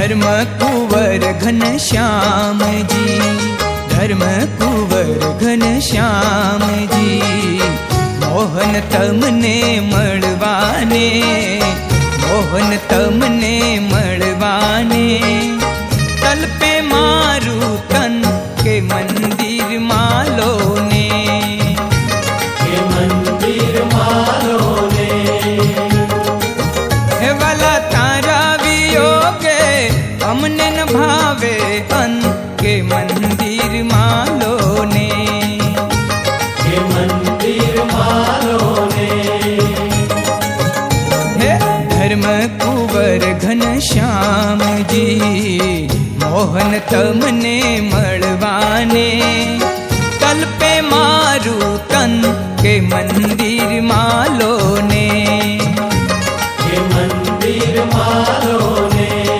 धर्म कुंवर घनश्याम जी, धर्म कुंवर घनश्याम जी, मोहन तमने मळवाने, मोहन तमने मळवाने, तलपे मारू तन के मंदिर मालो ने, के मंदिर मालो ने, हे वाला तारा वियोगे हमने न भावे अन के मंदिर मालो ने, के मंदिर मालो ने, हे धर्म कुंवर घनश्याम जी, मोहन तमने मळवाने, तलपे मारू तन के मंदिर मालो ने, के मंदिर मालो ने।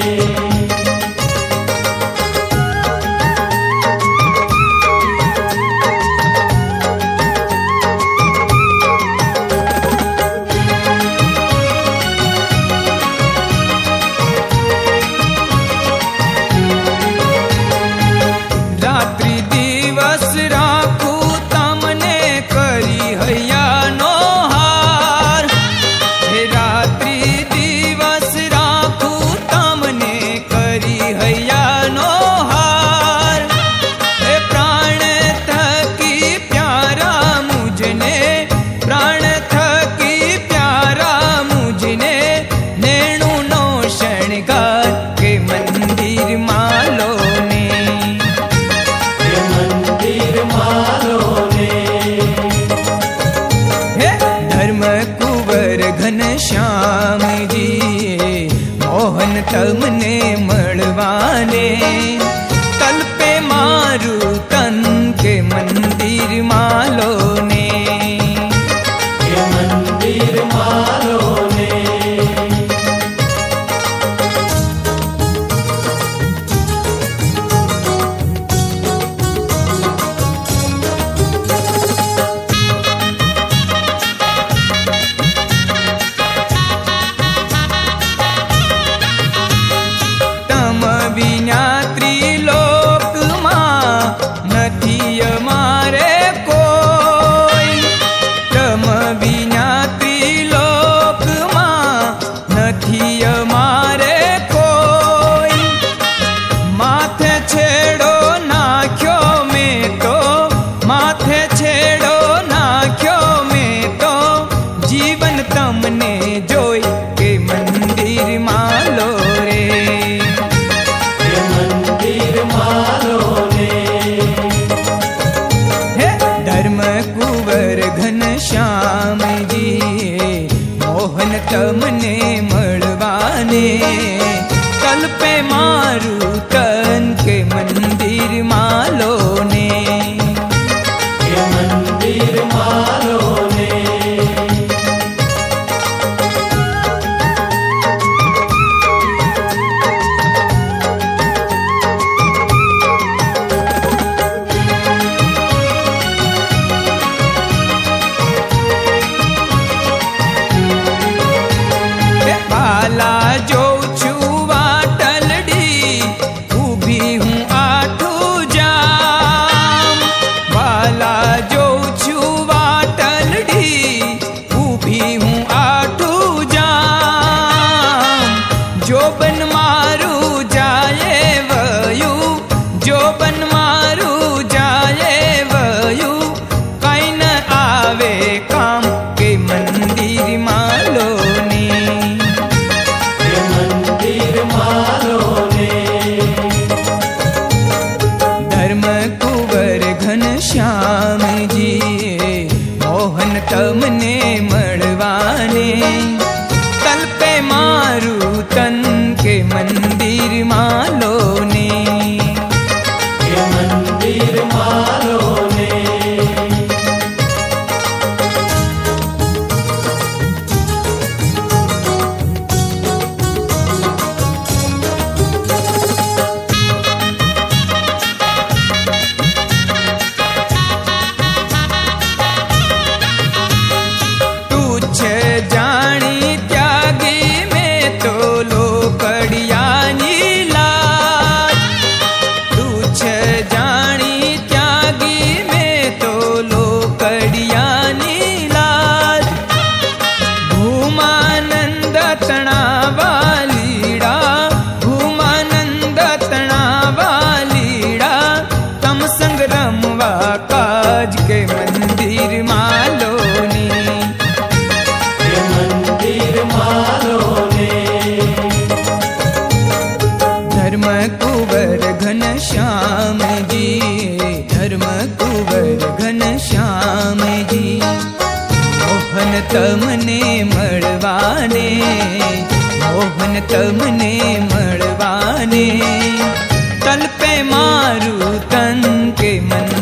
रात्रि दिवस राखू तमने करी हैया नो हार, हे रात्रि दिवस राखू तमने करी हैया नो हार, हे प्राण थकी प्यारा मुझने, प्राण थकी प्यारा मुझने, नेणु नो शणगार के मंदिर मालो ने, मालो ने, हे धर्म कुंवर घनश्याम जी, मोहन तमने मळवाने, तलपे मारू तन के मंदिर मालो ने, के मंदिर मालो ने। विना त्रिलोक मां नथी मारे कोई, तम विना त्रिलोक मां नथी मारे कोई, माथे छेड़ो नाख्यो में तो, माथे छेड़ो नाख्यो में तो, जीवन तमने जोई के मंदिर मालो रे, मालो ने, हे धर्म कुंवर घनश्याम जी, मोहन तमने मळवाने, तलपे मारू तन के मंदिर मालो ने, के मंदिर मालो ने। बाला जो छुआ टलडी ऊभी हूँ आठू जाम, बाला जो छुआ टलडी ऊभी हूँ आठू जाम, जो बन मारू जाए वयू, जो बन मारू जाए वयू, कहीं न आवे काम के मंदिर मालो ने, मालो ने, धर्म कुंवर घनश्याम जी, मोहन तमने मळवाने, तलपे मारू तन के मंदिर धर्म कुंवर घन श्याम जी, धर्म कुंवर घन श्याम जी। मोहन तमने मळवाने, मोहन तमने मळवाने, तल पे मारू तन के मन